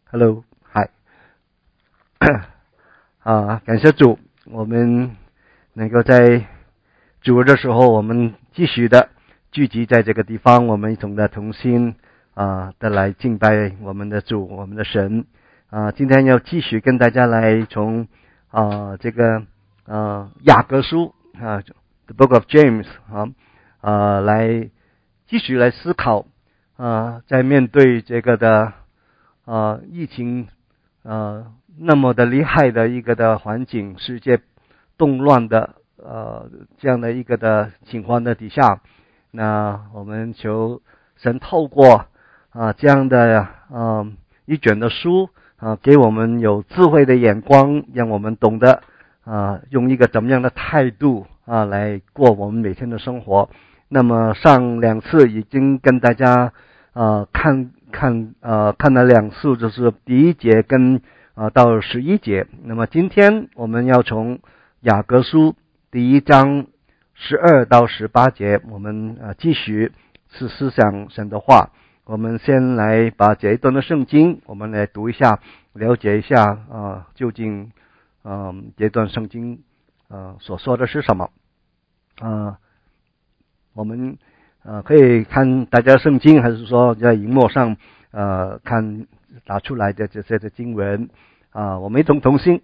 Hello， 嗨，感谢主，我们能够在主日的时候，我们继续的聚集在这个地方，我们一同的同心的来敬拜我们的主，我们的神。今天要继续跟大家来从这个雅各书The Book of James 来继续来思考在面对这个的疫情那么的厉害的一个的环境，世界动乱的这样的一个的情况的底下，那我们求神透过这样的一卷的书给我们有智慧的眼光，让我们懂得用一个怎么样的态度来过我们每天的生活。那么上两次已经跟大家看了两次，就是第一节跟到11节。那么今天我们要从雅各书第1章12到18节，我们继续是思想神的话。我们先来把这一段的圣经我们来读一下，了解一下究竟这段圣经所说的是什么。我们可以看大家圣经，还是说在荧幕上看打出来的这些的经文我们同心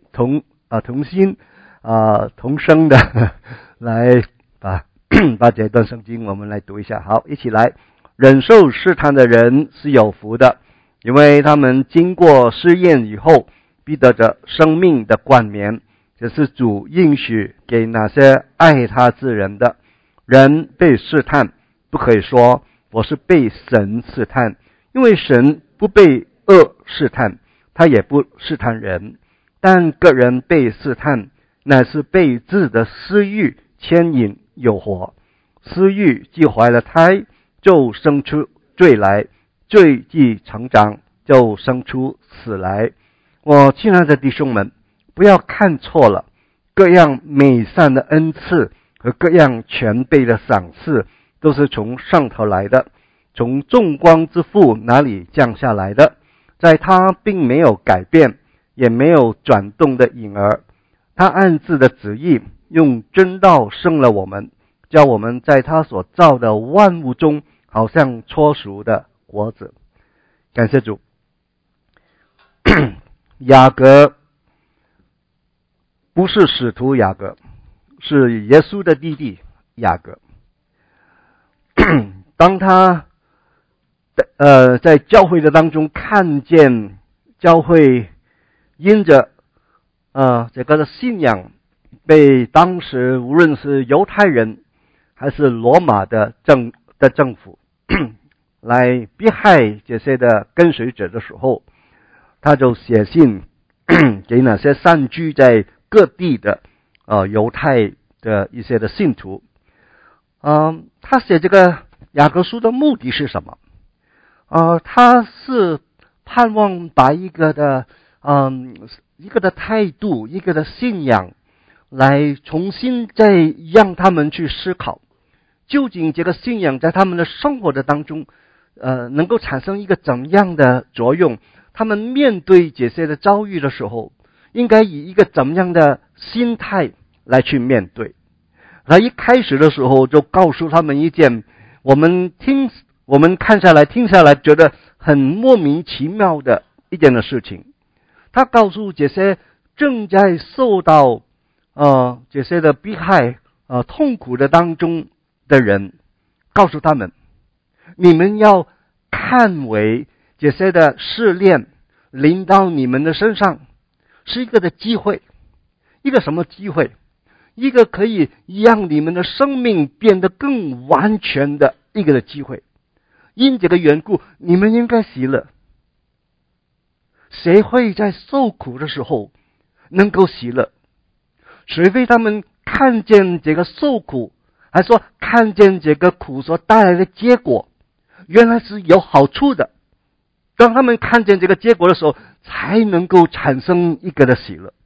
同声的来把这段圣经我们来读一下。好，一起来。忍受试探的人是有福的，因为他们经过试验以后，必得着生命的冠冕。这是主应许给那些爱他之人的。人被试探，不可以说我是被神试探，因为神不被恶试探，他也不试探人。但个人被试探，乃是被自己的私欲牵引诱惑。私欲既怀了胎，就生出罪来，罪既成长，就生出死来。我亲爱的弟兄们，不要看错了，各样美善的恩赐和各样全备的赏赐都是从上头来的，从众光之父那里降下来的。在他并没有改变，也没有转动的影儿。他按自的旨意用真道生了我们，叫我们在他所造的万物中好像初熟的果子。感谢主。雅各不是使徒雅各，是耶稣的弟弟雅各。当他在教会的当中看见教会因着这个的信仰被当时无论是犹太人还是罗马的政府来迫害这些的跟随者的时候，他就写信给那些散居在各地的犹太的一些的信徒。他写这个雅各书的目的是什么？他是盼望把一个的态度，一个的信仰来重新再让他们去思考，究竟这个信仰在他们的生活的当中能够产生一个怎样的作用，他们面对这些的遭遇的时候应该以一个怎么样的心态来去面对。他一开始的时候就告诉他们一件我们看下来听下来觉得很莫名其妙的一件的事情。他告诉这些正在受到这些的迫害痛苦的当中的人，告诉他们，你们要看为这些的试炼临到你们的身上是一个的机会。一个什么机会？一个可以让你们的生命变得更完全的一个的机会。因这个缘故，你们应该喜乐。谁会在受苦的时候能够喜乐？除非他们看见这个受苦，还说看见这个苦所带来的结果原来是有好处的，当他们看见这个结果的时候，才能够产生一个的喜乐。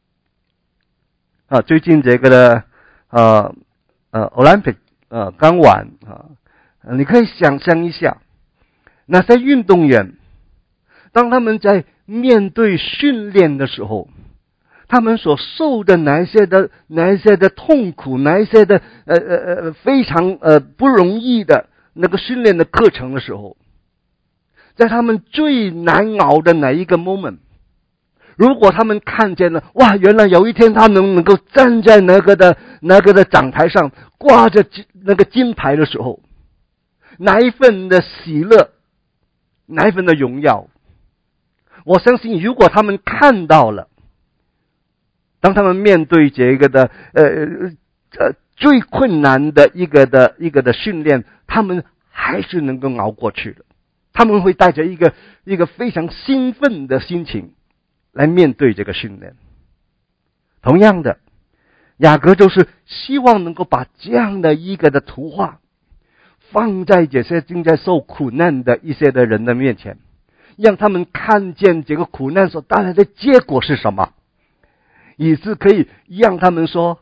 最近这个的Olympic 刚完你可以想象一下，那些运动员当他们在面对训练的时候，他们所受的哪一些的痛苦，哪一些的非常不容易的那个训练的课程的时候，在他们最难熬的哪一个 moment， 如果他们看见了，哇，原来有一天他能够站在那个的讲台上，挂着那个金牌的时候，哪一份的喜乐，哪一份的荣耀，我相信如果他们看到了，当他们面对这个的最困难的一个的训练，他们还是能够熬过去的。他们会带着一个非常兴奋的心情来面对这个训练。同样的，雅各就是希望能够把这样的一个的图画放在这些正在受苦难的一些的人的面前，让他们看见这个苦难所带来的结果是什么，以致可以让他们说，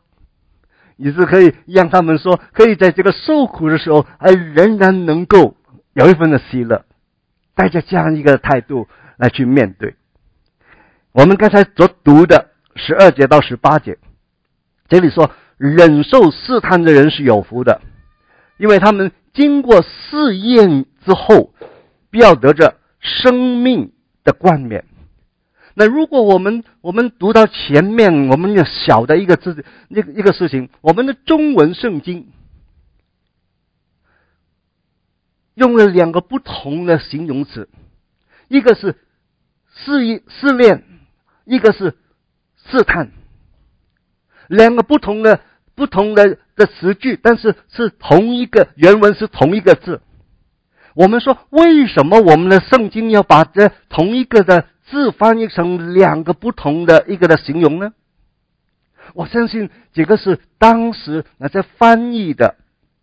可以在这个受苦的时候，仍然能够有一份的喜乐，带着这样一个态度来去面对。我们刚才所读的12节到18节，这里说忍受试探的人是有福的，因为他们经过试验之后，必要得着生命的冠冕。那如果我们读到前面，我们有小的一个字，一个事情，我们的中文圣经用了两个不同的形容词，一个是试炼，一个是试探，两个不同的词句，但是是同一个原文，是同一个字。我们说为什么我们的圣经要把这同一个的字翻译成两个不同的一个的形容呢？我相信这个是当时那些翻译的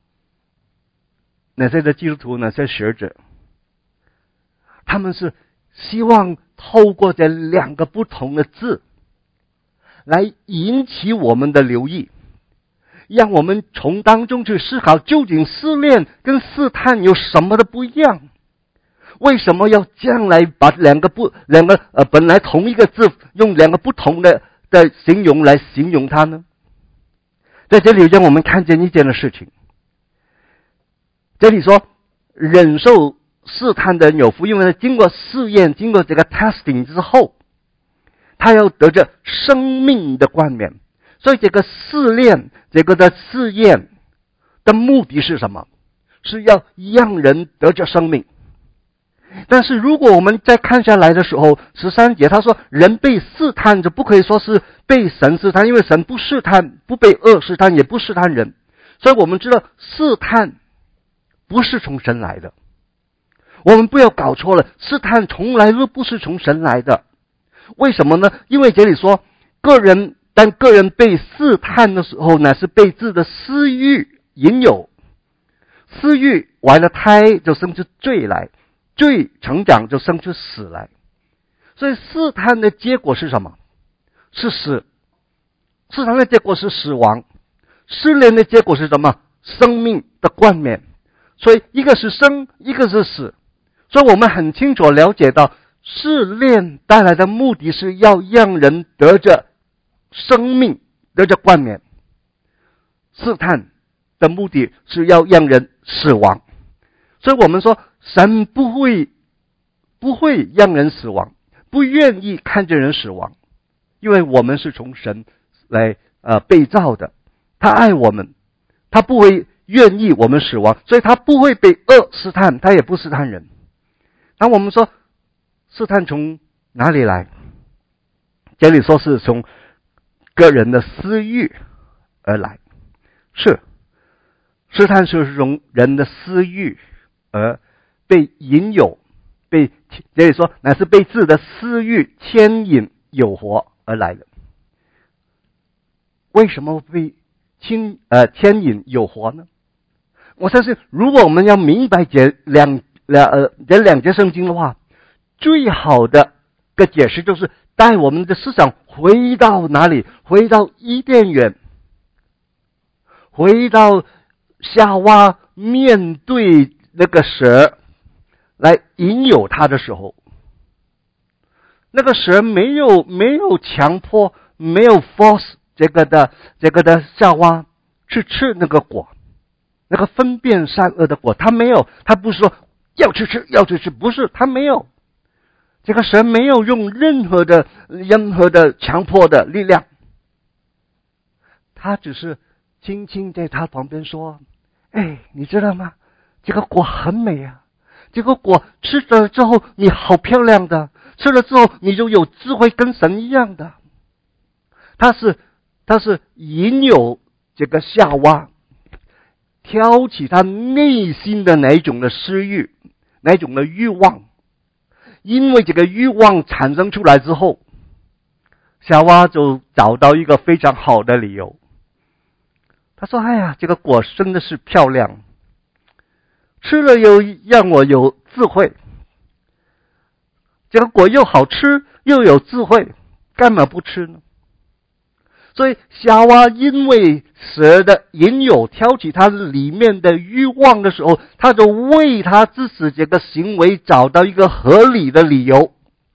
那些的基督徒，那些学者，他们是希望透过这两个不同的字来引起我们的留意，让我们从当中去思考，究竟试炼跟试探有什么的不一样？为什么要这样来把两个本来同一个字用两个不同的形容来形容它呢？在这里让我们看见一件的事情，这里说忍受试探的人有福，因为经过试验，经过这个 testing 之后，他要得着生命的冠冕。所以这个试炼，这个的试验的目的是什么？是要让人得着生命。但是如果我们再看下来的时候，13节他说人被试探，就不可以说是被神试探，因为神不试探，不被恶试探，也不试探人。所以我们知道试探不是从神来的，我们不要搞错了，试探从来都不是从神来的。为什么呢？因为这里说当个人被试探的时候呢，是被自己的私欲引诱，私欲怀了胎就生出罪来，罪成长就生出死来。所以试探的结果是什么？是死。试探的结果是死亡。试炼的结果是什么？生命的冠冕。所以一个是生，一个是死。所以我们很清楚了解到，试炼带来的目的是要让人得着生命，得着冠冕。试探的目的是要让人死亡。所以我们说神不会让人死亡，不愿意看见人死亡，因为我们是从神来被造的，他爱我们，他不会愿意我们死亡，所以他不会被恶试探，他也不试探人。当我们说试探从哪里来，这里说是从个人的私欲而来，是试探是从人的私欲而被引诱，这里说乃是被自己的私欲牵引诱惑而来的。为什么被牵引诱惑呢？我相信如果我们要明白这两节圣经的话，最好的个解释就是带我们的思想回到哪里？回到伊甸园，回到夏娃面对那个蛇来引诱他的时候， 那个神没有强迫，没有 force 这个的夏娃去吃那个果，那个分辨善恶的果，他没有，他不是说要去吃，不是，他没有。这个神没有用任何的强迫的力量，他只是轻轻在他旁边说：“哎，你知道吗？这个果很美啊，这个果吃了之后你好漂亮的，吃了之后你就有智慧，跟神一样的。”他是引诱这个夏娃挑起他内心的哪一种的私欲，哪一种的欲望。因为这个欲望产生出来之后，夏娃就找到一个非常好的理由。他说：“哎呀，这个果真的是漂亮，吃了又让我有智慧，这个果又好吃又有智慧，干嘛不吃呢？”所以夏娃因为蛇的引诱挑起他里面的欲望的时候，他就为他自己这个行为找到一个合理的理由。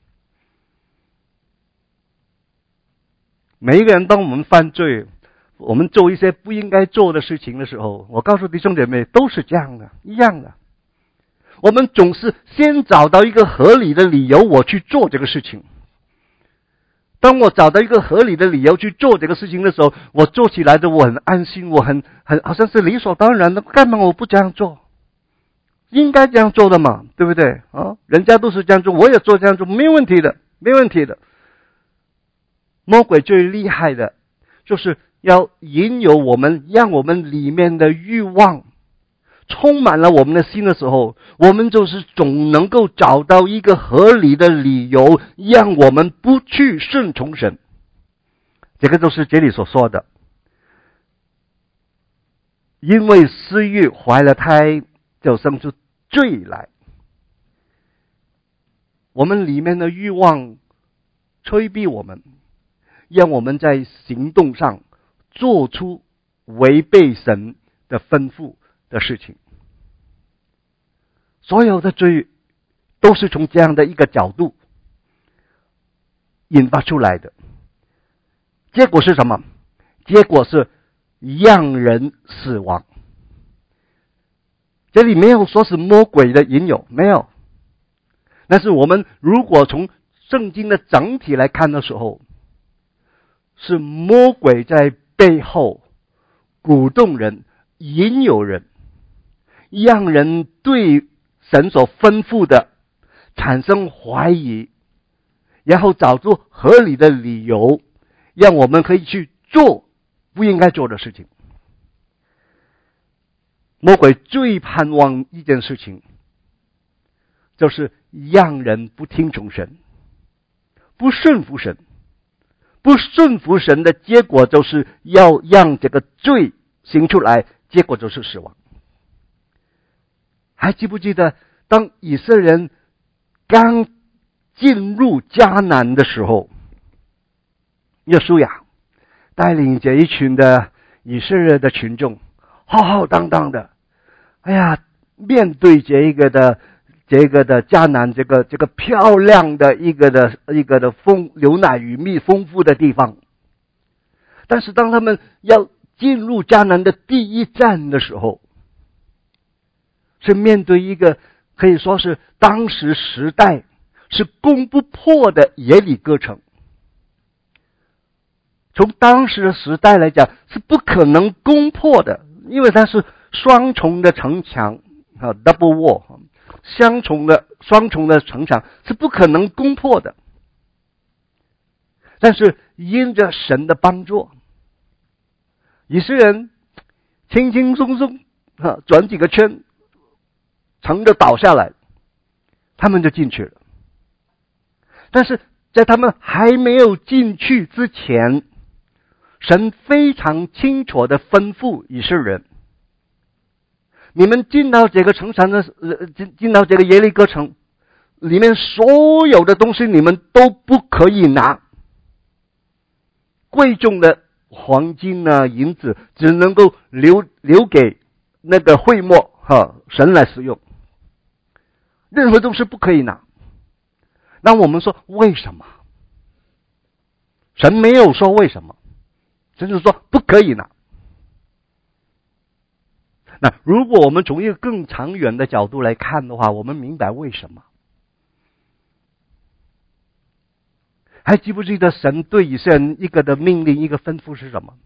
每一个人当我们犯罪，我们做一些不应该做的事情的时候，我告诉弟兄姐妹都是这样的，一样的。我们总是先找到一个合理的理由我去做这个事情。当我找到一个合理的理由去做这个事情的时候，我做起来的我很安心，我很好像是理所当然的，干嘛我不这样做？应该这样做的嘛，对不对啊？人家都是这样做，我也做这样做，没问题的，没问题的。魔鬼最厉害的就是要引诱我们，让我们里面的欲望充满了我们的心的时候，我们就是总能够找到一个合理的理由，让我们不去顺从神。这个就是这里所说的，因为私欲怀了胎，就生出罪来。我们里面的欲望催逼我们，让我们在行动上做出违背神的吩咐的事情。所有的罪都是从这样的一个角度引发出来的。结果是什么？结果是让人死亡。这里没有说是魔鬼的引诱，没有。但是我们如果从圣经的整体来看的时候，是魔鬼在背后鼓动人、引诱人，让人对神所吩咐的产生怀疑，然后找出合理的理由，让我们可以去做不应该做的事情。魔鬼最盼望一件事情，就是让人不听从神，不顺服神。不顺服神的结果就是要让这个罪行出来，结果就是死亡。还记不记得当以色列人刚进入迦南的时候，约书亚带领这一群的以色列的群众浩浩荡荡的，面对这个的迦南这个漂亮的一个的牛奶与蜜丰富的地方。但是当他们要进入迦南的第一站的时候，是面对一个可以说是当时时代是攻不破的耶利哥城。从当时的时代来讲，是不可能攻破的，因为它是双重的城墙，double wall， 双重的城墙是不可能攻破的。但是因着神的帮助，以色列人轻轻松松转几个圈，城就倒下来，他们就进去了。但是在他们还没有进去之前，神非常清楚的吩咐以色列人，你们进到这个城墙的进到这个耶利哥城里面，所有的东西你们都不可以拿，贵重的黄金银子只能够留给那个会幕神来使用，任何东西不可以拿。 那我们说为什么？神没有说为什么，神就说不可以拿。那如果我们从一个更长远的角度来看的话，我们明白为什么。还记不记得神对以色列人一个的命令，一个吩咐是什么？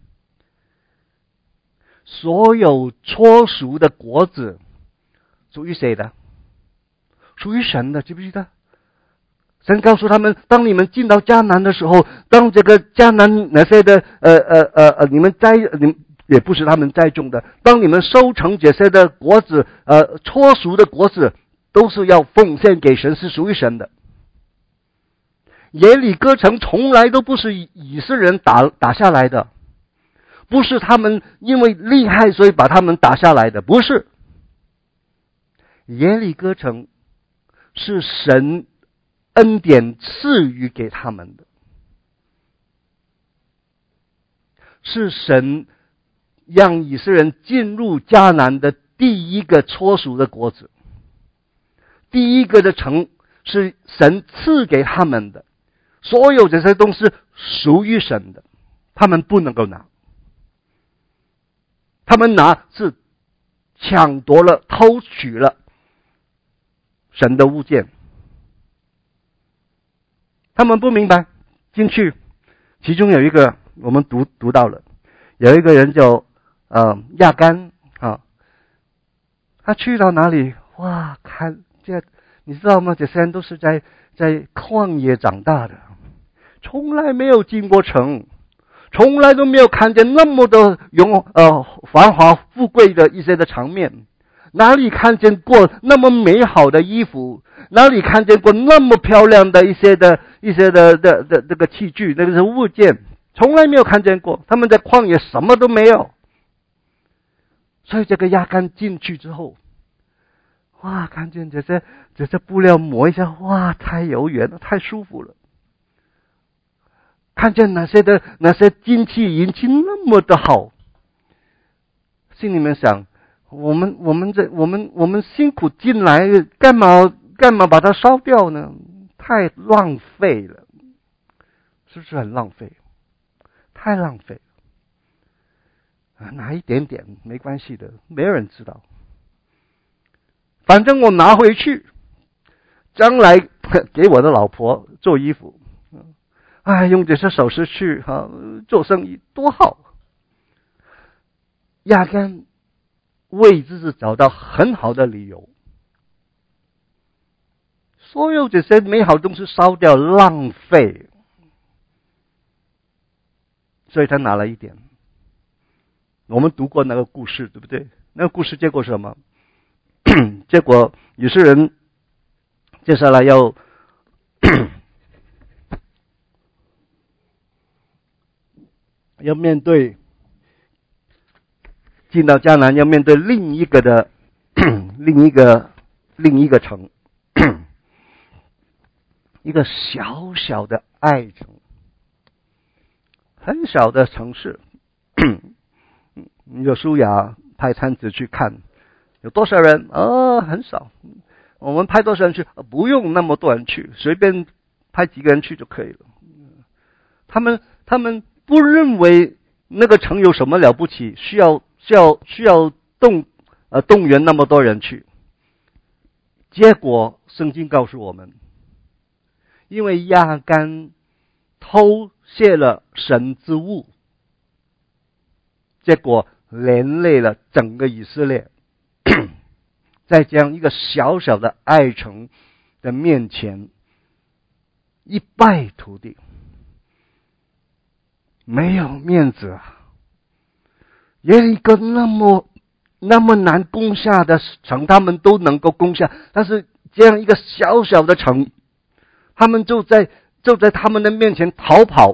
所有初熟的果子属于谁的？属于神的，记不记得？神告诉他们，当你们进到迦南的时候，当这个迦南那些的你们也不是他们栽种的，当你们收成这些的果子，初熟的果子都是要奉献给神，是属于神的。耶利哥城从来都不是以色列人打下来的，不是他们因为厉害所以把他们打下来的，不是。耶利哥城是神恩典赐予给他们的，是神让以色列人进入迦南的第一个初熟的果子，第一个的城是神赐给他们的，所有这些东西属于神的，他们不能够拿，他们拿是抢夺了、偷取了神的物件。他们不明白，进去，其中有一个我们读到了，有一个人叫亚干啊，他去到哪里，哇，看这你知道吗？这些人都是在旷野长大的，从来没有进过城，从来都没有看见那么的繁华富贵的一些的场面，哪里看见过那么美好的衣服，哪里看见过那么漂亮的一些的这个器具，那个是物件，从来没有看见过。他们在旷野什么都没有，所以这个亚干进去之后，哇，看见这些布料磨一下，哇，太柔软了，太舒服了。看见那些金器银器那么的好，心里面想，我们辛苦进来，干嘛把它烧掉呢？太浪费了，是不是很浪费？太浪费了。拿一点点没关系的，没有人知道。反正我拿回去，将来给我的老婆做衣服，用这些首饰去做生意多好。亚干为自己找到很好的理由，所有这些美好东西烧掉，浪费，所以他拿了一点。我们读过那个故事，对不对？那个故事结果是什么？结果以色列人接下来要面对进到迦南，要面对另一个城，一个小小的爱城，很小的城市。约书亚派探子去看，有多少人？很少。我们派多少人去？不用那么多人去，随便派几个人去就可以了。他们不认为那个城有什么了不起，需要动员那么多人去。结果圣经告诉我们，因为亚干偷窃了神之物，结果连累了整个以色列。在这样一个小小的爱城的面前，一败涂地，没有面子啊！有一个那么难攻下的城，他们都能够攻下，但是这样一个小小的城，他们就在他们的面前逃跑。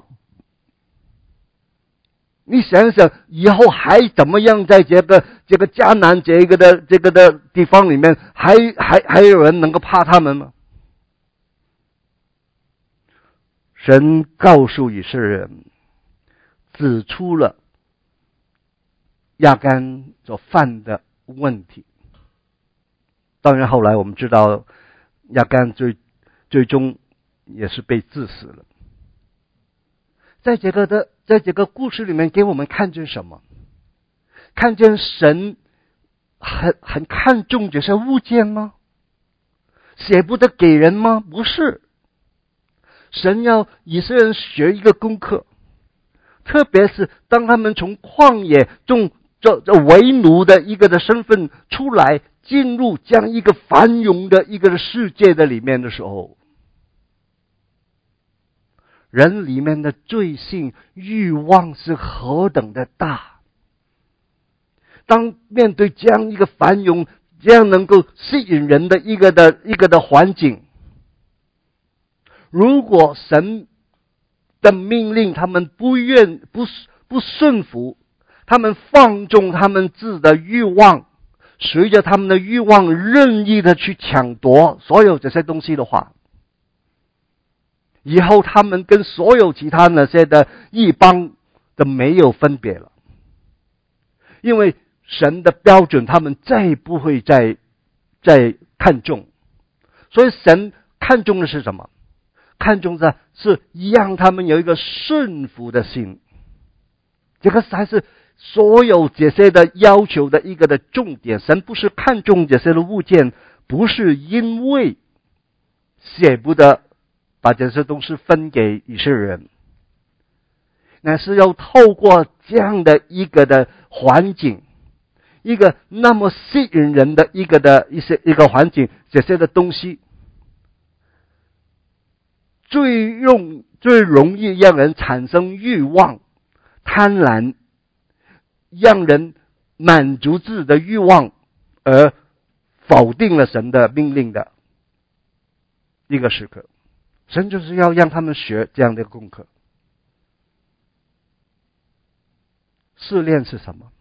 你想想，以后还怎么样在这个迦南这个的地方里面，还有人能够怕他们吗？神告诉以色列人，指出了亚干所犯的问题。当然后来我们知道，亚干最终也是被治死了。在这个故事里面，给我们看见什么？看见神很看重这些物件吗？舍不得给人吗？不是。神要以色列人学一个功课，特别是当他们从旷野中这为奴的一个的身份出来，进入这样一个繁荣的一个的世界的里面的时候，人里面的罪性欲望是何等的大。当面对这样一个繁荣，这样能够吸引人的一个的环境，如果神的命令他们不顺服，他们放纵他们自己的欲望，随着他们的欲望任意的去抢夺所有这些东西的话，以后他们跟所有其他那些的异邦都没有分别了。因为神的标准他们再不会再看重。所以神看重的是什么？看重的是让他们有一个顺服的心。这个才是所有这些的要求的一个的重点。神不是看重这些的物件，不是因为舍不得把这些东西分给以色列人，乃是要透过这样的一个的环境，一个那么吸引人的一个环境，这些的东西最容易让人产生欲望、贪婪，让人满足自己的欲望，而否定了神的命令的一个时刻。神就是要让他们学这样的功课。试炼是什么？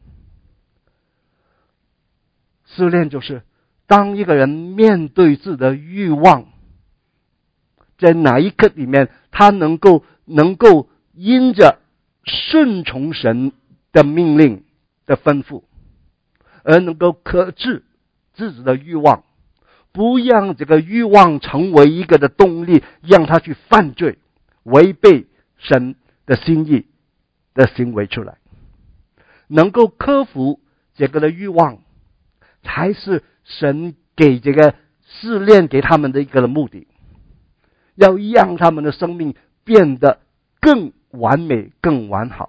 试炼就是当一个人面对自己的欲望，在哪一刻里面他能够因着顺从神的命令的吩咐，而能够克制自己的欲望，不让这个欲望成为一个的动力，让他去犯罪，违背神的心意的行为出来。能够克服这个的欲望，才是神给这个试炼给他们的一个的目的，要让他们的生命变得更完美、更完好。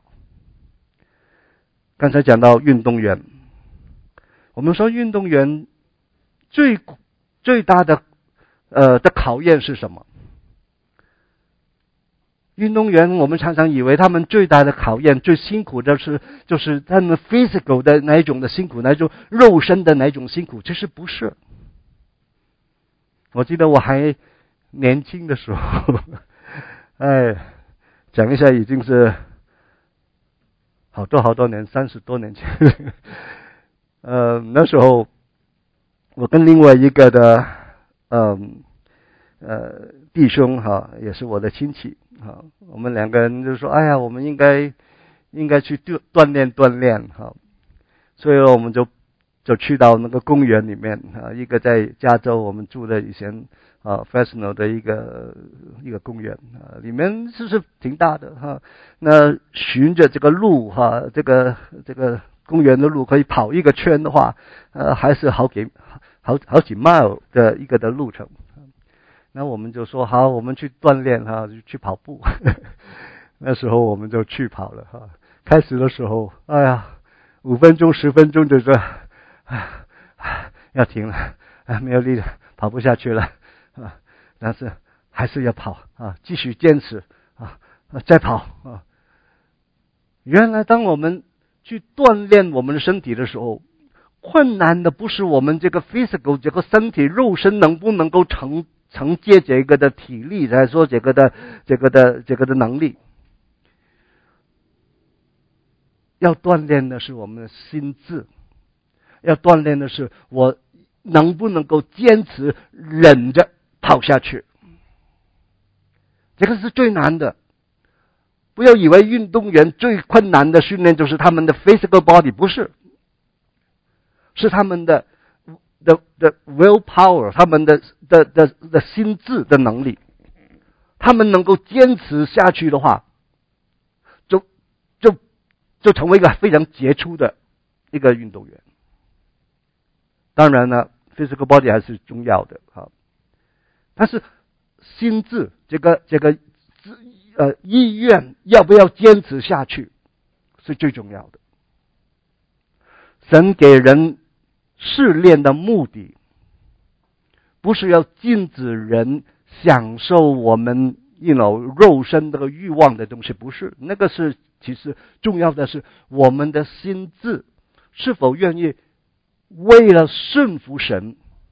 刚才讲到运动员，我们说运动员最大的考验是什么？运动员我们常常以为他们最大的考验、最辛苦的就是他们 physical 的那一种的辛苦，那一种肉身的那一种辛苦，其实不是。我记得我还年轻的时候，讲一下已经是好多年，30多年前。那时候我跟另外一个的弟兄也是我的亲戚我们两个人就说，我们应该去锻炼所以我们就去到那个公园里面一个在加州我们住的以前Fresno 的一个公园里面是挺大的那循着这个路这个公园的路可以跑一个圈的话还是好几 mile 的一个的路程。那我们就说好，我们去锻炼就去跑步。那时候我们就去跑了开始的时候5分钟10分钟就说要停了没有力了，跑不下去了但是还是要跑继续坚持再跑原来当我们去锻炼我们的身体的时候，困难的不是我们这个 physical 这个身体肉身能不能够承接这个的体力，来说这个的能力。要锻炼的是我们的心智，要锻炼的是我能不能够坚持忍着跑下去。这个是最难的。不要以为运动员最困难的训练就是他们的 physical body， 不是，是他们的willpower， 他们的心智的能力。 他们能够坚持下去的话，就成为一个非常杰出的一个运动员。当然呢 physical body 还是重要的啊，但是心智这个意愿要不要坚持下去是最重要的。神给人试炼的目的不是要禁止人享受我们肉身这个欲望的东西，不是，那个是其实重要的是我们的心智是否愿意为了顺服神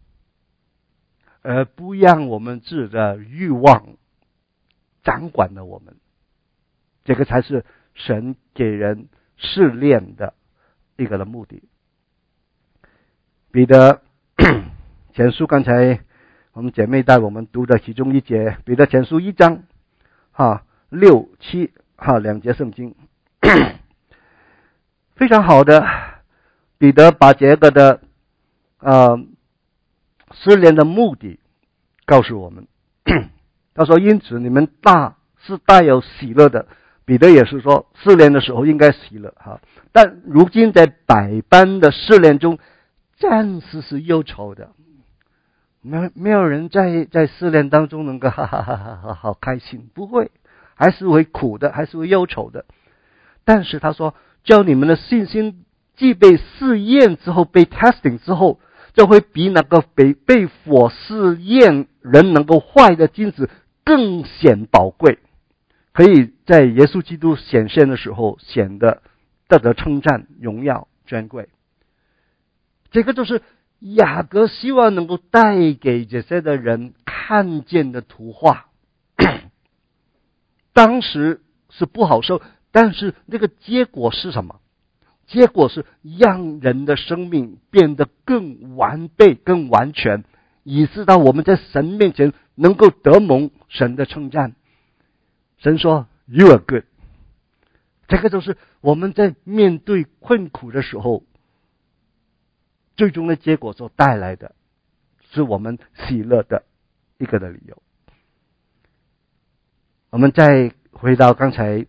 而不让我们自己的欲望掌管了我们，这个才是神给人试炼的一个的目的。彼得前书刚才我们姐妹带我们读的其中一节，彼得前书1章6、72节圣经，非常好的，彼得把这个的试炼的目的告诉我们。他说因此你们是带有喜乐的，彼得也是说试炼的时候应该喜乐但如今在百般的试炼中暂时是忧愁的，没有人在试炼当中能够哈哈哈哈好开心，不会，还是会苦的，还是会忧愁的。但是他说叫你们的信心既被试验之后，被 testing 之后，就会比那个被火试验人能够坏的金子更显宝贵，可以在耶稣基督显现的时候显得得到称赞、荣耀、尊贵。这个就是雅各希望能够带给这些的人看见的图画。当时是不好受，但是那个结果是什么？结果是让人的生命变得更完备、更完全，以致到我们在神面前能够得蒙神的称赞。神说 You are good。 这个就是我们在面对困苦的时候最终的结果所带来的，是我们喜乐的一个的理由。我们再回到刚才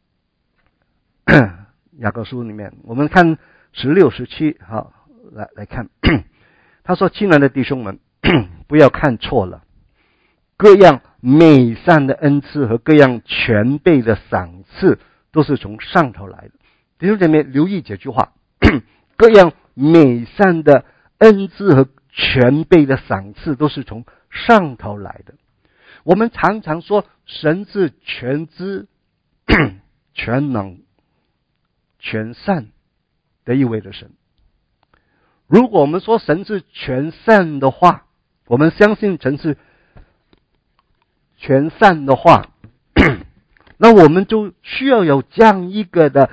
雅各书里面，我们看16、17来看。他说亲爱的弟兄们，不要看错了，各样美善的恩赐和各样全备的赏赐都是从上头来的。弟兄姐妹留意这句话，各样美善的恩赐和全备的赏赐都是从上头来的。我们常常说神是全知、全能、全善的一位的神。如果我们说神是全善的话，我们相信神是全善的话，那我们就需要有这样一个的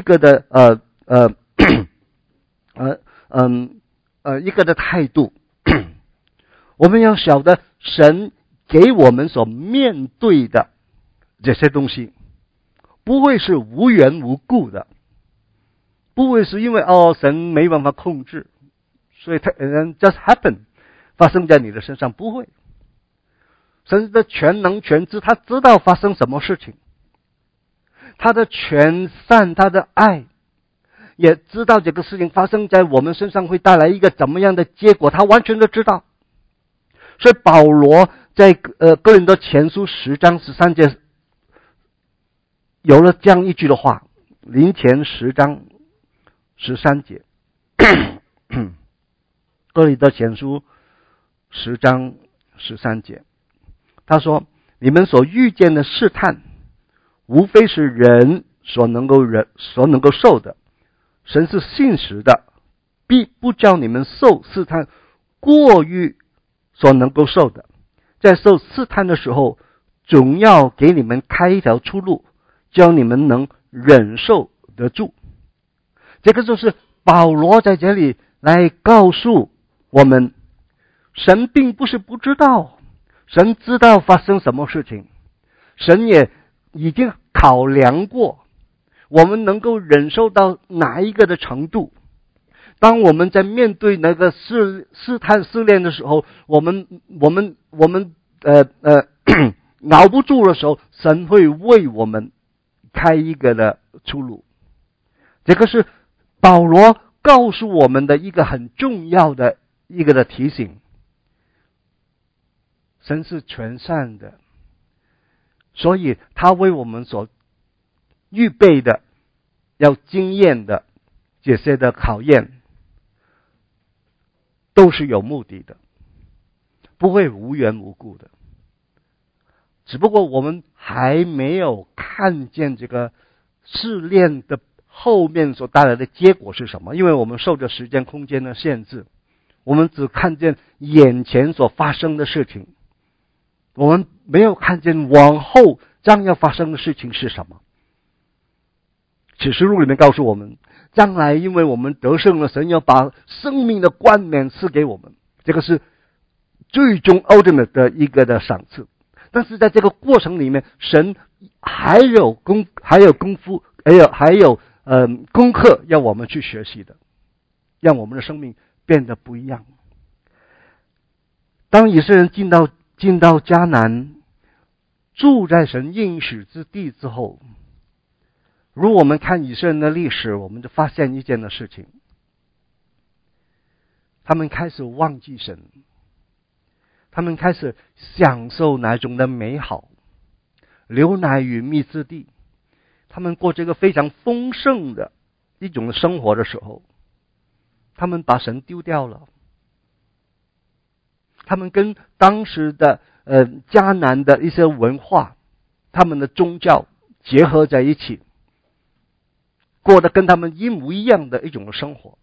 态度。我们要晓得神给我们所面对的这些东西不会是无缘无故的，不会是因为神没办法控制，所以它 just happen 发生在你的身上，不会。神的全能全知，他知道发生什么事情，他的全善，他的爱，也知道这个事情发生在我们身上会带来一个怎么样的结果，他完全都知道。所以保罗在哥林多前书10章13节有了这样一句的话，林前10章13节哥林多前书10章13节，他说你们所遇见的试探无非是人所能够受的，神是信实的，必不叫你们受试探过于所能够受的，在受试探的时候总要给你们开一条出路，叫你们能忍受得住。这个就是保罗在这里来告诉我们，神并不是不知道，神知道发生什么事情，神也已经考量过我们能够忍受到哪一个的程度。当我们在面对那个试探试炼的时候，我们熬不住的时候，神会为我们开一个的出路。这个是保罗告诉我们的一个很重要的一个的提醒。神是全善的，所以他为我们所预备的要经验的这些的考验都是有目的的，不会无缘无故的。只不过我们还没有看见这个试炼的后面所带来的结果是什么，因为我们受着时间空间的限制，我们只看见眼前所发生的事情，我们没有看见往后将要发生的事情是什么。启示录里面告诉我们，将来因为我们得胜了，神要把生命的冠冕赐给我们，这个是最终 ultimate 的一个的赏赐。但是在这个过程里面，神还有功夫，还有功课要我们去学习的，让我们的生命变得不一样。当以色列人进到迦南，住在神应许之地之后，如果我们看以色列人的历史，我们就发现一件的事情，他们开始忘记神，他们开始享受那种的美好，流奶与蜜之地，他们过这个非常丰盛的一种生活的时候，他们把神丢掉了，他们跟当时的迦南的一些文化，他们的宗教结合在一起，过得跟他们一模一样的一种生活。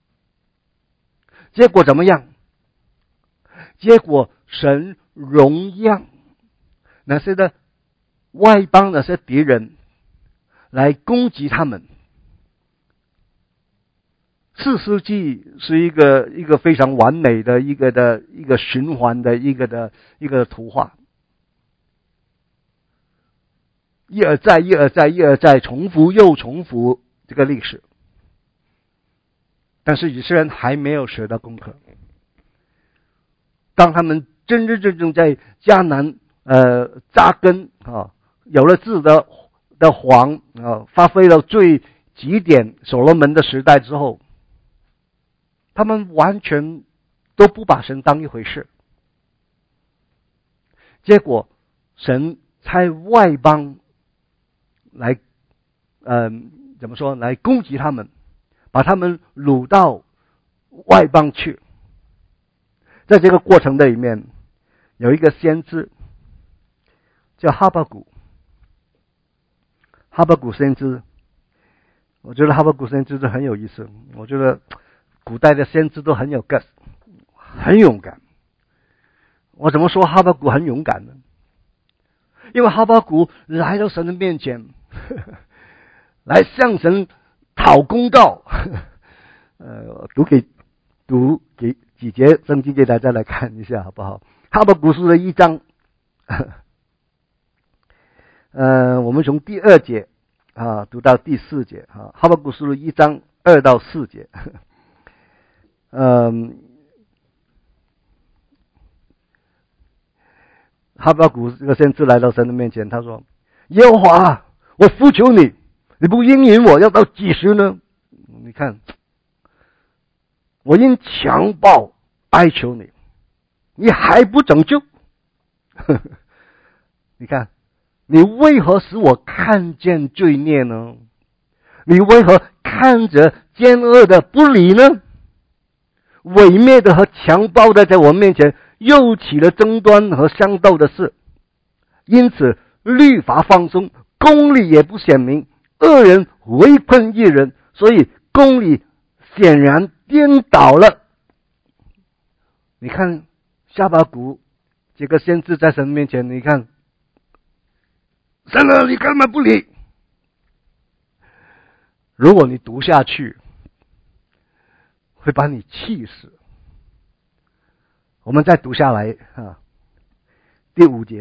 结果怎么样？结果神荣耀那些的外邦那些敌人来攻击他们。四世纪是一个非常完美的一个循环的一个图画，一而再重复又重复这个历史。但是以色列人还没有学到功课。当他们真正在迦南扎根啊，有了自己的皇啊，发挥到最极点所罗门的时代之后，他们完全都不把神当一回事。结果神差外邦来怎么说，来攻击他们，把他们掳到外邦去。在这个过程的里面，有一个先知叫哈巴谷。哈巴谷先知，我觉得哈巴谷先知是很有意思。我觉得古代的先知都很有 guts， 很勇敢。我怎么说哈巴谷很勇敢呢？因为哈巴谷来到神的面前，来向神讨公道。读几节圣经给大家来看一下好不好？哈巴谷书的1章，我们从第2节啊读到第4节啊。哈巴谷书的1章2到4节。哈巴谷这个先知来到神的面前，他说：耶和华，我呼求你，你不应允我，要到几时呢？你看，我因强暴哀求你，你还不拯救。你看，你为何使我看见罪孽呢？你为何看着奸恶的不理呢？毁灭的和强暴的在我面前又起了争端和相斗的事，因此律法放松，公理也不显明，恶人围困一人，所以公理显然颠倒了。你看哈巴谷这个先知在神面前，你看神啊，你干嘛不理？如果你读下去，会把你气死。我们再读下来啊，第5节，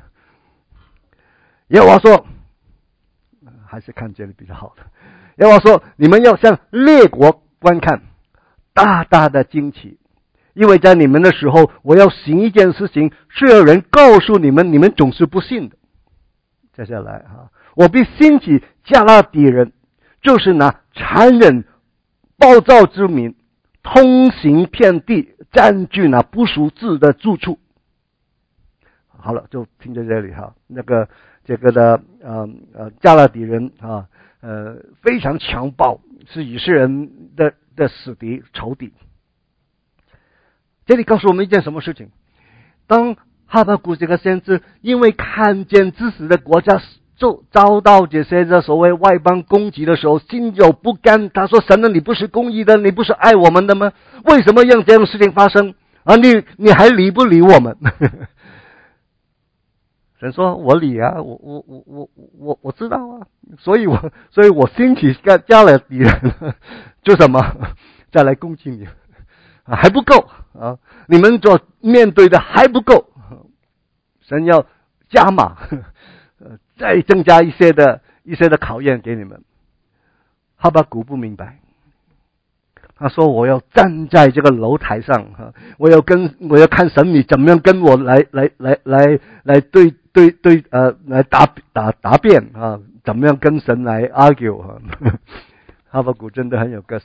耶和华说，还是看这里比较好的。耶和华说：你们要向列国观看，大大的惊奇， 因为在你们的时候，我要行一件事情，是有人告诉你们，你们总是不信的。接下来我必兴起加勒底人，就是拿残忍暴躁之民，通行遍地，占据那不属自的住处。好了，就听在这里这个的加勒底人非常强暴，是以色列人的死敌仇敌。这里告诉我们一件什么事情？当哈巴谷这个先知因为看见自己的国家就遭到这些的所谓外邦攻击的时候，心有不甘。他说：“神啊，你不是公义的，你不是爱我们的吗？为什么让这样的事情发生啊？你还理不理我们？”神说：“我理啊，我知道啊，所以我兴起加勒底人，就什么再来攻击你。”还不够啊！你们所面对的还不够，神要加码，再增加一些的考验给你们。哈巴谷不明白，他说：“我要站在这个楼台上，我要看神你怎么样跟我来答辩啊？怎么样跟神来 argue 啊？”哈巴谷真的很有 guts。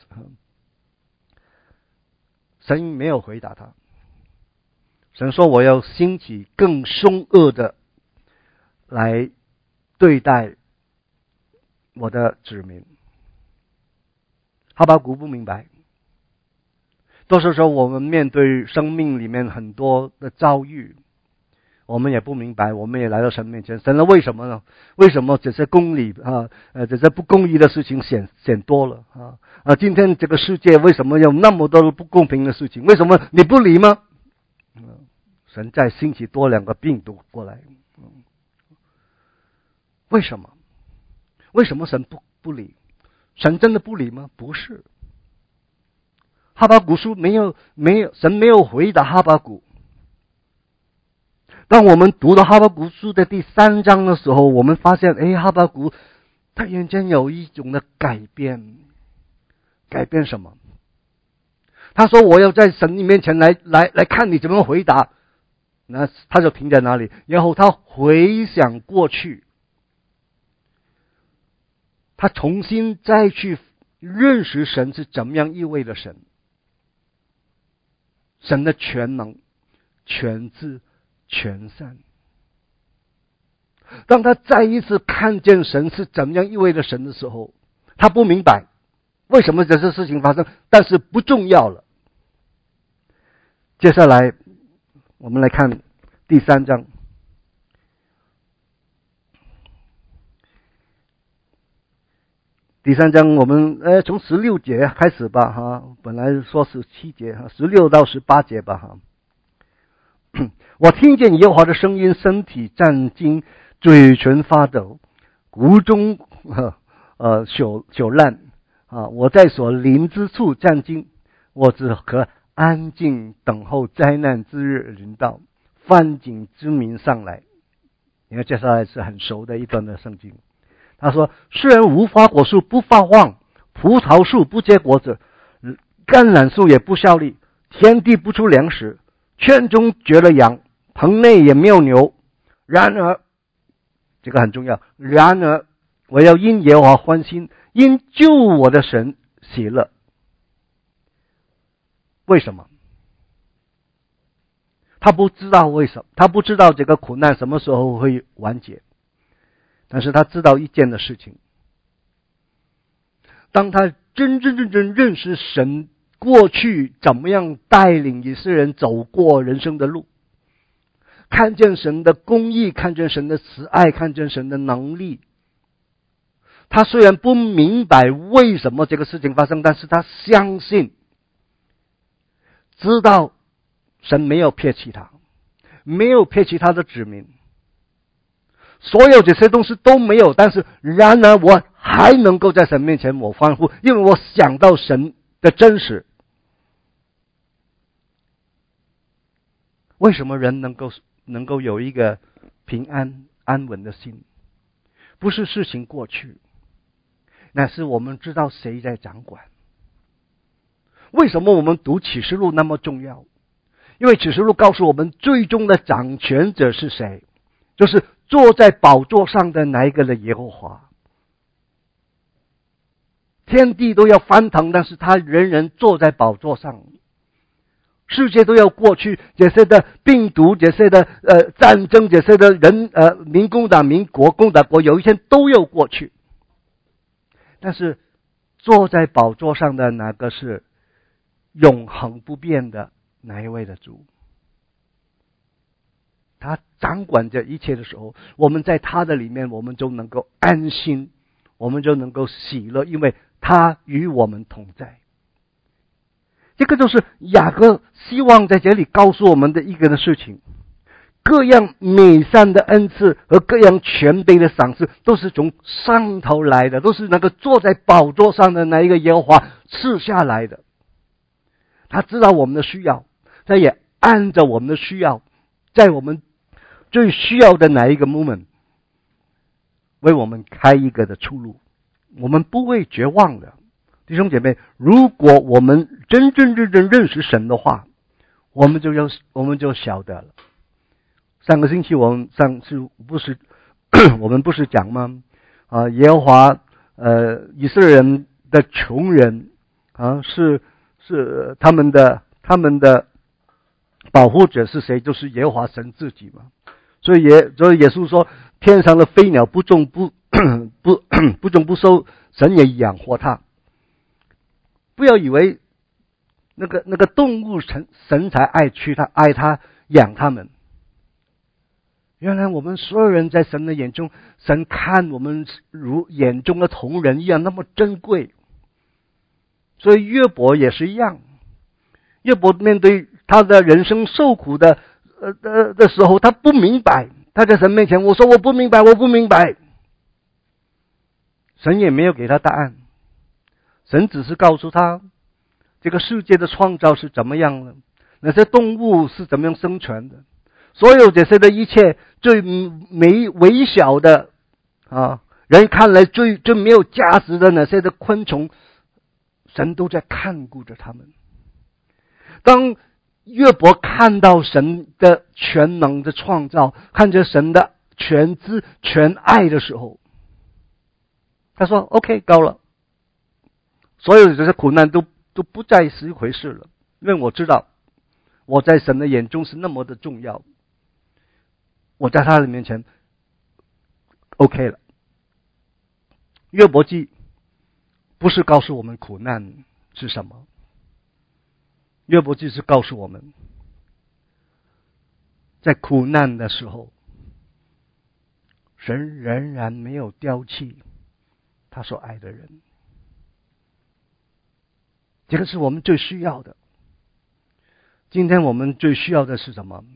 神没有回答他。神说：“我要兴起更凶恶的来对待我的子民。”哈巴谷不明白。多数时候我们面对生命里面很多的遭遇，我们也不明白，我们也来到神面前，神了为什么呢？为什么这些公理这些不公义的事情显多了今天这个世界为什么有那么多不公平的事情？为什么你不理吗？神再兴起多2个病毒过来，为什么？为什么神不理？神真的不理吗？不是。哈巴谷书神没有回答哈巴谷。当我们读到哈巴谷书的第3章的时候，我们发现哈巴谷他眼前有一种的改变。改变什么？他说：“我要在神面前来看你怎么回答。”那他就停在那里，然后他回想过去，他重新再去认识神是怎么样意味的神，神的全能、全知、全善。当他再一次看见神是怎么样意味的神的时候，他不明白为什么这些事情发生，但是不重要了。接下来我们来看第3章。第3章我们从16节开始吧本来说17节16到18节吧我听见耶和华的声音，身体战惊，嘴唇发抖，骨中朽烂我在所临之处战惊，我只可安静等候灾难之日临到，犯境之民上来。你看接下来是很熟的一段的圣经。他说：“世人无花果树不发旺，葡萄树不结果子，橄榄树也不效力，天地不出粮食，圈中绝了羊，棚内也没有牛。然而，这个很重要，然而我要因耶和华欢心，因救我的神喜乐。”为什么？他不知道为什么，他不知道这个苦难什么时候会完结，但是他知道一件的事情，当他真认识神过去怎么样带领以色列人走过人生的路，看见神的公义，看见神的慈爱，看见神的能力，他虽然不明白为什么这个事情发生，但是他相信，知道神没有撇弃他，没有撇弃他的子民，所有这些东西都没有，但是然而我还能够在神面前我欢呼，因为我想到神的真实。为什么人能够有一个平安安稳的心？不是事情过去，乃是我们知道谁在掌管。为什么我们读启示录那么重要？ 因为启示录告诉我们，最终的掌权者是谁？就是坐在宝座上的那一个的耶和华。天地都要翻腾，但是他仍然坐在宝座上。世界都要过去，这些的病毒，这些的战争，这些的人民攻打民，国攻打国，有一天都要过去。但是坐在宝座上的那个是永恒不变的哪一位的主？他掌管着一切的时候，我们在他的里面，我们就能够安心，我们就能够喜乐，因为他与我们同在。这个就是雅各希望在这里告诉我们的一个的事情。各样美善的恩赐和各样全备的赏赐都是从上头来的，都是那个坐在宝座上的那一个耶和华赐下来的。他知道我们的需要，他也按照我们的需要，在我们最需要的哪一个 moment 为我们开一个的出路。我们不会绝望的。弟兄姐妹，如果我们真正认识神的话，我们就晓得了。上个星期我们我们不是讲吗？耶和华以色列人的穷人是他们的保护者是谁？就是耶和华神自己嘛。所以耶稣说，天上的飞鸟不种不收，神也养活它。不要以为那个动物神才爱它养它们。原来我们所有人在神的眼中，神看我们如眼中的同人一样那么珍贵。所以约伯也是一样，约伯面对他的人生受苦的时候，他不明白，他在神面前我说我不明白，神也没有给他答案。神只是告诉他这个世界的创造是怎么样的，那些动物是怎么样生存的，所有这些的一切最微小的人看来最没有价值的那些的昆虫，神都在看顾着他们。当约伯看到神的全能的创造，看着神的全知全爱的时候，他说 OK 够了，所有的这些苦难都不再是一回事了，因为我知道我在神的眼中是那么的重要，我在他的面前 OK 了。约伯记不是告诉我们苦难是什么，约伯记是告诉我们，在苦难的时候，神仍然没有丢弃他所爱的人。这个是我们最需要的。今天我们最需要的是什么？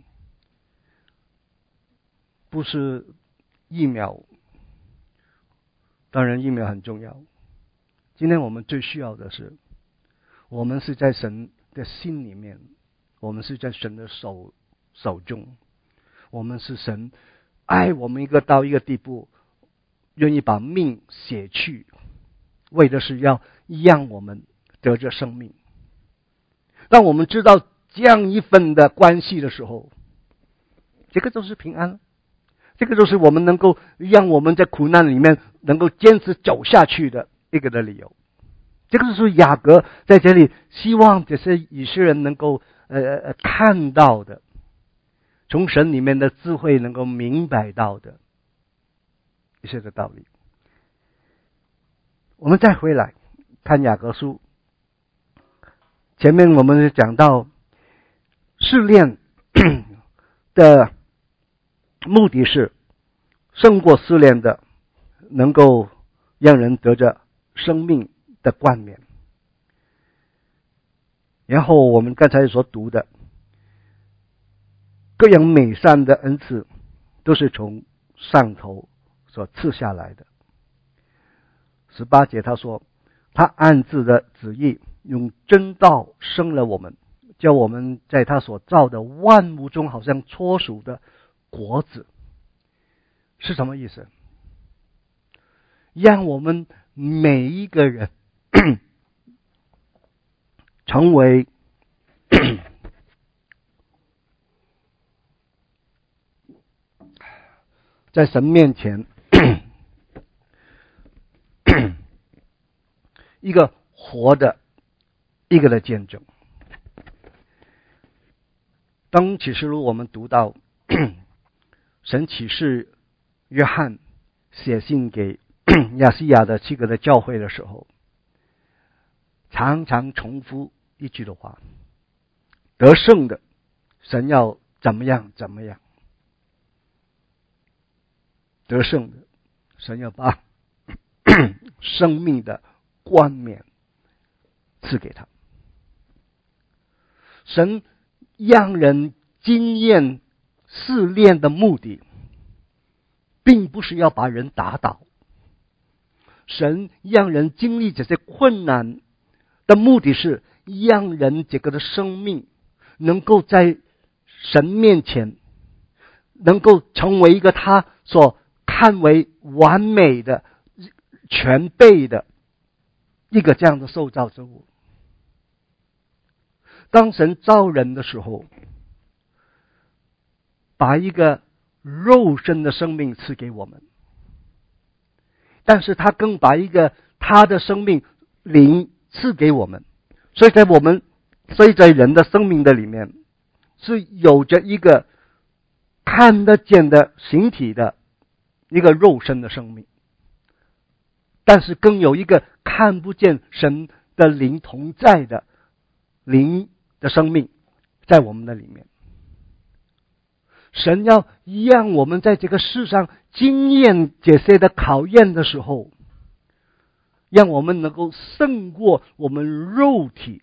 不是疫苗，当然疫苗很重要。今天我们最需要的是，我们是在神的心里面，我们是在神的手中，我们是神爱我们到一个地步，愿意把命写去，为的是要让我们得着生命。当我们知道这样一份的关系的时候，这个就是平安，这个就是我们能够让我们在苦难里面能够坚持走下去的一个的理由。这个就是雅各在这里希望这些以色列人能够看到的，从神里面的智慧能够明白到的一些的道理。我们再回来看雅各书，前面我们讲到试炼的目的是胜过试炼的，能够让人得着生命的冠冕。然后我们刚才所读的各样美善的恩赐都是从上头所赐下来的。18节他说，他按自的旨意用真道生了我们，叫我们在他所造的万物中好像初熟的果子。是什么意思？让我们每一个人成为在神面前一个活的一个的见证。当启示录我们读到神启示约翰写信给亚细亚的7个的教会的时候，常常重复一句的话：得胜的神要怎么样怎么样，得胜的神要把生命的冠冕赐给他。神让人经验试炼的目的并不是要把人打倒，神让人经历这些困难的目的是让人这个的生命能够在神面前能够成为一个他所看为完美的全备的一个这样的受造之物。当神造人的时候，把一个肉身的生命赐给我们，但是他更把一个他的生命灵赐给我们。所以在人的生命的里面是有着一个看得见的形体的一个肉身的生命，但是更有一个看不见神的灵同在的灵的生命在我们的里面。神要让我们在这个世上经验这些的考验的时候，让我们能够胜过我们肉体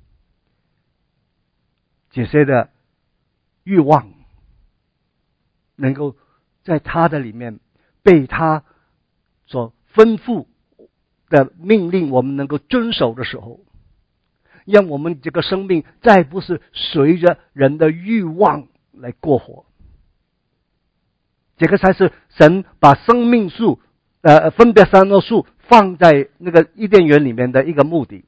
这些的欲望，能够在他的里面被他所吩咐的命令我们能够遵守的时候，让我们这个生命再不是随着人的欲望来过活。这个才是神把生命树分别善恶树放在那个伊甸园里面的一个目的。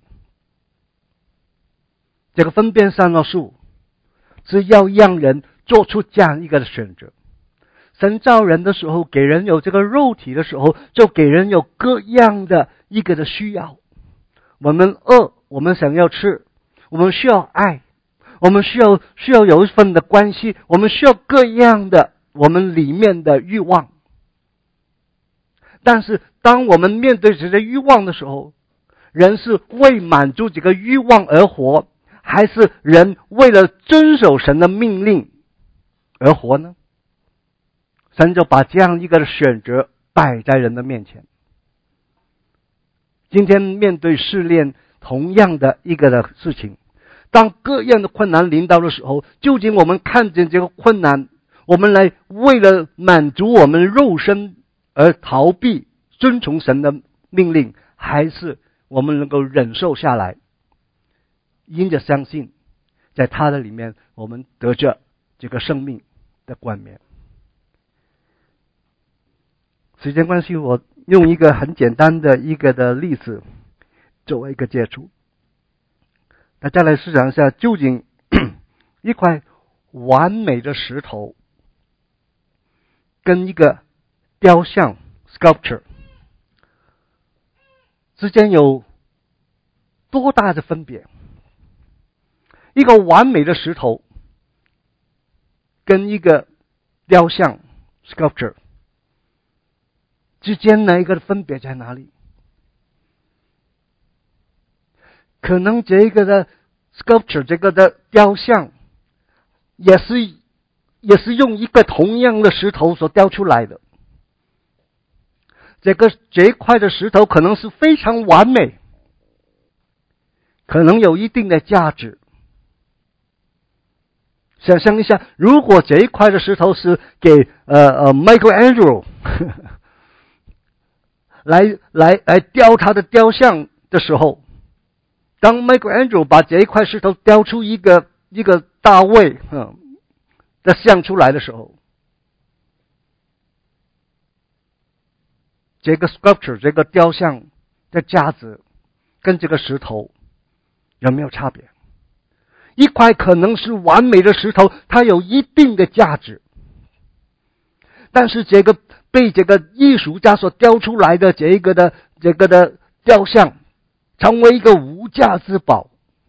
这个分辨善恶树是要让人做出这样一个选择。神造人的时候，给人有这个肉体的时候，就给人有各样的一个的需要。我们饿，我们想要吃，我们需要爱，我们需要有一份的关系，我们需要各样的我们里面的欲望。但是当我们面对这些欲望的时候，人是为满足这个欲望而活，还是人为了遵守神的命令而活呢？神就把这样一个选择摆在人的面前。今天面对试炼同样的一个的事情，当各样的困难临到的时候，究竟我们看见这个困难，我们来为了满足我们肉身而逃避遵从神的命令，还是我们能够忍受下来，因着相信在他的里面我们得着这个生命的冠冕。时间关系，我用一个很简单的一个的例子作为一个接触，大家来思想一下，究竟一块完美的石头跟一个雕像 sculpture 之间有多大的分别？一个完美的石头跟一个雕像 sculpture之间的一个分别在哪里？可能这个的 sculpture 这个的雕像也是用一个同样的石头所雕出来的。这一块的石头可能是非常完美，可能有一定的价值。想象一下，如果这一块的石头是给Michelangelo 来雕他的雕像的时候，当 Michelangelo 把这一块石头雕出一个大卫的像出来的时候，这个 sculpture 这个雕像的价值跟这个石头有没有差别？一块可能是完美的石头，它有一定的价值， 但是被这个艺术家所雕出来的这个的雕像，成为一个无价之宝。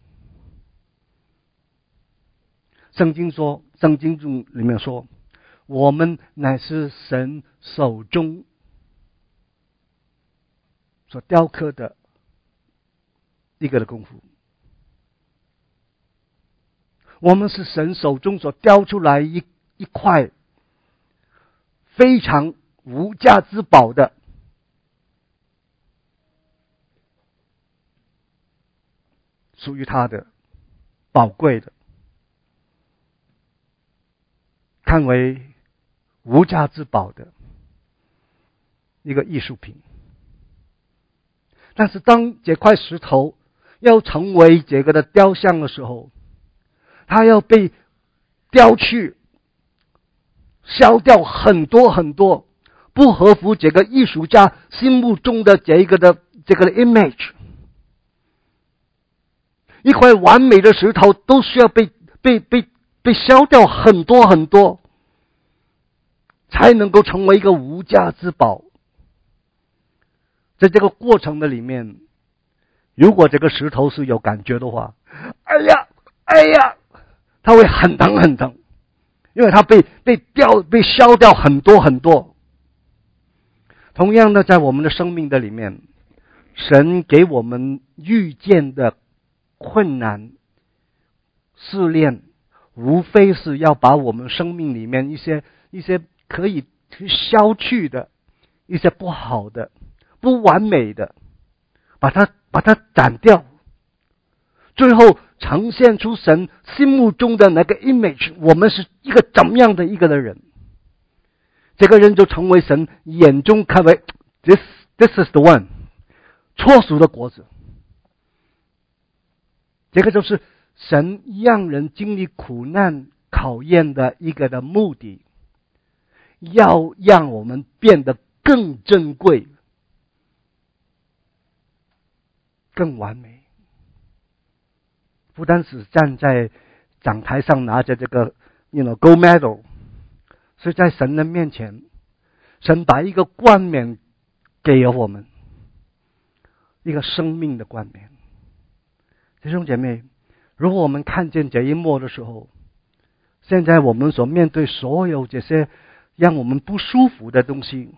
圣经中里面说，我们乃是神手中所雕刻的一个的功夫。我们是神手中所雕出来一块非常无价之宝的，属于他的宝贵的，看为无价之宝的一个艺术品。但是当这块石头要成为这个的雕像的时候，它要被雕去消掉很多很多不合乎这个艺术家心目中的这个的 image。 一块完美的石头都需要被消掉很多很多，才能够成为一个无价之宝。在这个过程的里面，如果这个石头是有感觉的话，哎呀，它会很疼很疼，因为它被消掉很多很多。同样的，在我们的生命的里面，神给我们遇见的困难试炼，无非是要把我们生命里面一些可以去消去的一些不好的不完美的，把它斩掉，最后呈现出神心目中的那个 image， 我们是一个怎么样的一个的人，这个人就成为神眼中看为 this is the one， 初熟的果子。这个就是神让人经历苦难考验的一个的目的，要让我们变得更珍贵更完美。不单是站在讲台上拿着这个 gold medal， 是在神的面前，神把一个冠冕给了我们，一个生命的冠冕。弟兄姐妹，如果我们看见这一幕的时候，现在我们所面对所有这些让我们不舒服的东西，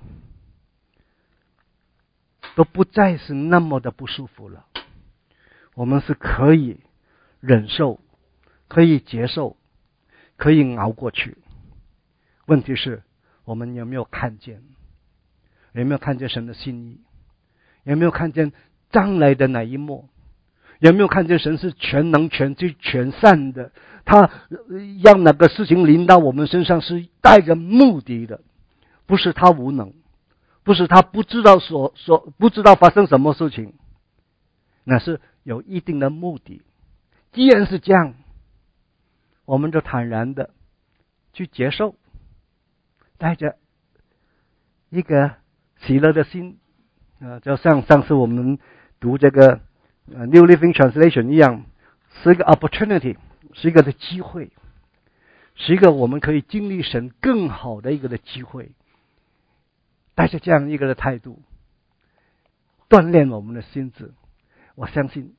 都不再是那么的不舒服了。我们是可以忍受，可以接受，可以熬过去。问题是我们有没有看见？有没有看见神的心意？有没有看见将来的那一幕？有没有看见神是全能全知全善的？他让那个事情临到我们身上是带着目的的，不是他无能，不是他不知道不知道发生什么事情，那是有一定的目的。既然是这样，我们就坦然的去接受，带着一个喜乐的心，就像上次我们读这个New Living Translation 一样，是一个 opportunity， 是一个的机会，是一个我们可以经历神更好的一个的机会。带着这样一个的态度，锻炼我们的心智，我相信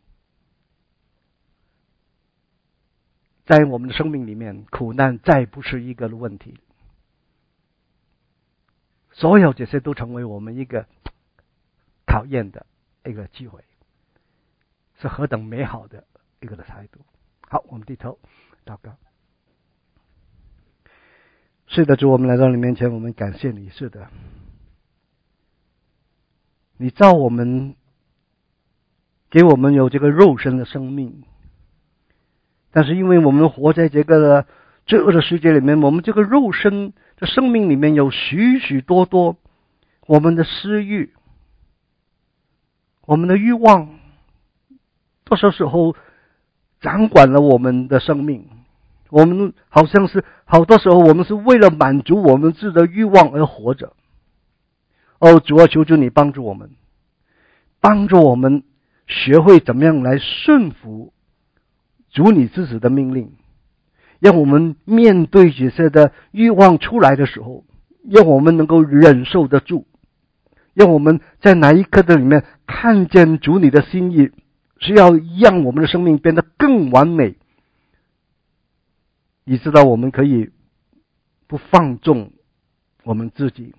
在我们的生命里面，苦难再不是一个问题，所有这些都成为我们一个考验的一个机会，是何等美好的一个的态度。好，我们低头祷告。是的，主，我们来到你面前，我们感谢你。是的，你造我们，给我们有这个肉身的生命，但是因为我们活在这个罪恶的世界里面，我们这个肉身的生命里面有许许多多我们的私欲，我们的欲望，多少时候掌管了我们的生命。我们好像是好多时候我们是为了满足我们自己的欲望而活着。主啊，求主你帮助我们，帮助我们学会怎么样来顺服主你自己的命令，让我们面对这些的欲望出来的时候， 让我们能够忍受得住，让我们在哪一刻的里面看见主你的心意，是要让我们的生命变得更完美，以致到我们可以不放纵我们自己，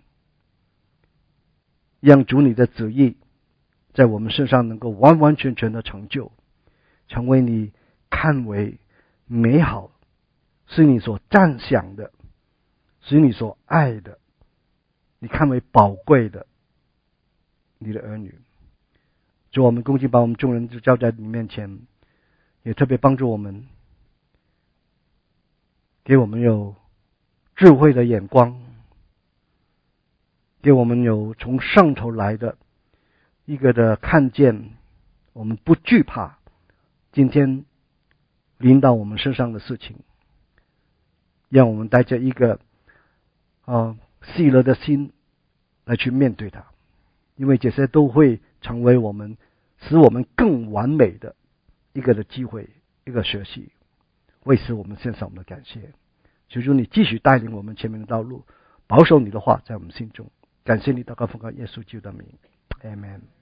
让主你的旨意在我们身上能够完完全全的成就，成为你看为美好，是你所赞赏的，是你所爱的，你看为宝贵的你的儿女。主，我们恭敬把我们众人就交在你面前，也特别帮助我们，给我们有智慧的眼光，给我们有从上头来的一个的看见，我们不惧怕今天临到我们身上的事情，让我们带着一个喜乐的心来去面对它，因为这些都会成为我们使我们更完美的一个的机会，一个学习。为此我们献上我们的感谢，求主你继续带领我们前面的道路，保守你的话在我们心中。感谢你，祷告奉靠耶稣基督的名， Amen。